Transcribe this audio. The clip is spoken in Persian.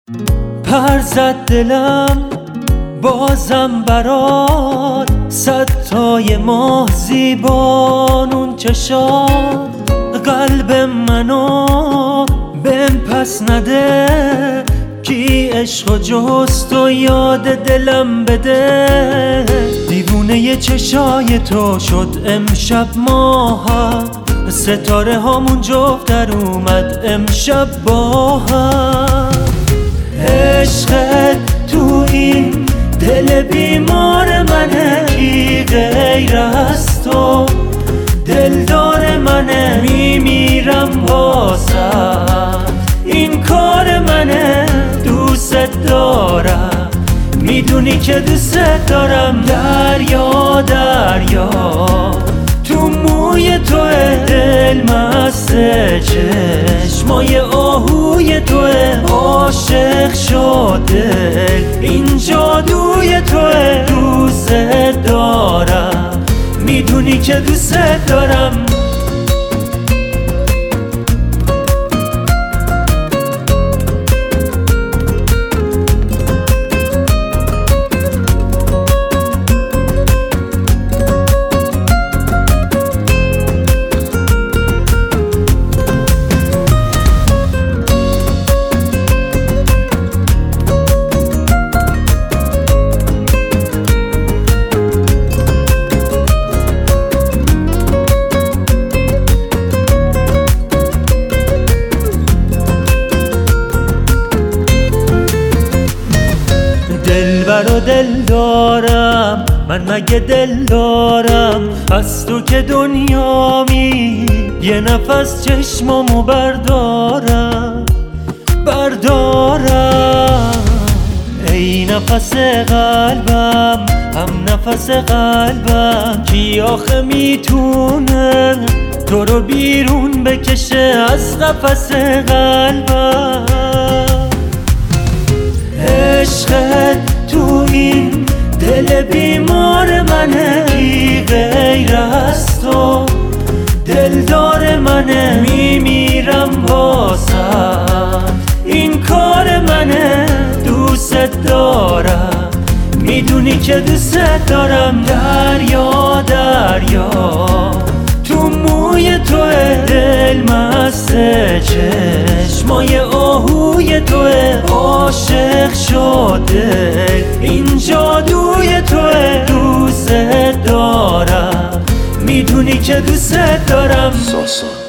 پر زد دلم بازم برات، صد تای ماه زیبانون چشات. قلب منو بهم پس نده، کی عشق و جست و یاد دلم بده. دیوونه چشای تو شد امشب ماهم، ستاره هامون جفت در اومد امشب با هم. عشقت تو این دل بیمار منه، کی غیر از تو دلدار منه. میمیرم واسه این کار منه، دوست دارم میدونی که دوست دارم. دریا دریا تو موی توه، دل مست چشمای آهوی توه. عاشق شده این جادوی توه، دوست دارم میدونی که دوست دارم. دلبر و دل دارم من، مگه دل دارم از تو که دنیامی. یه نفس چشمامو بردارم ای نفس قلبم، هم نفس قلبم. کی آخه میتونه تو رو بیرون بکشه از قفس قلبم. عشقت تو این دل بیمار منه، کی غیر از تو دلدار منه. میمیرم واسه این کار منه، دوست دارم میدونی که دوست دارم. دریا دریا تو موی توه، دل مست چشمای آهوی توه. عاشق شده این جادوی توه، دوست دارم میدونی که دوست دارم.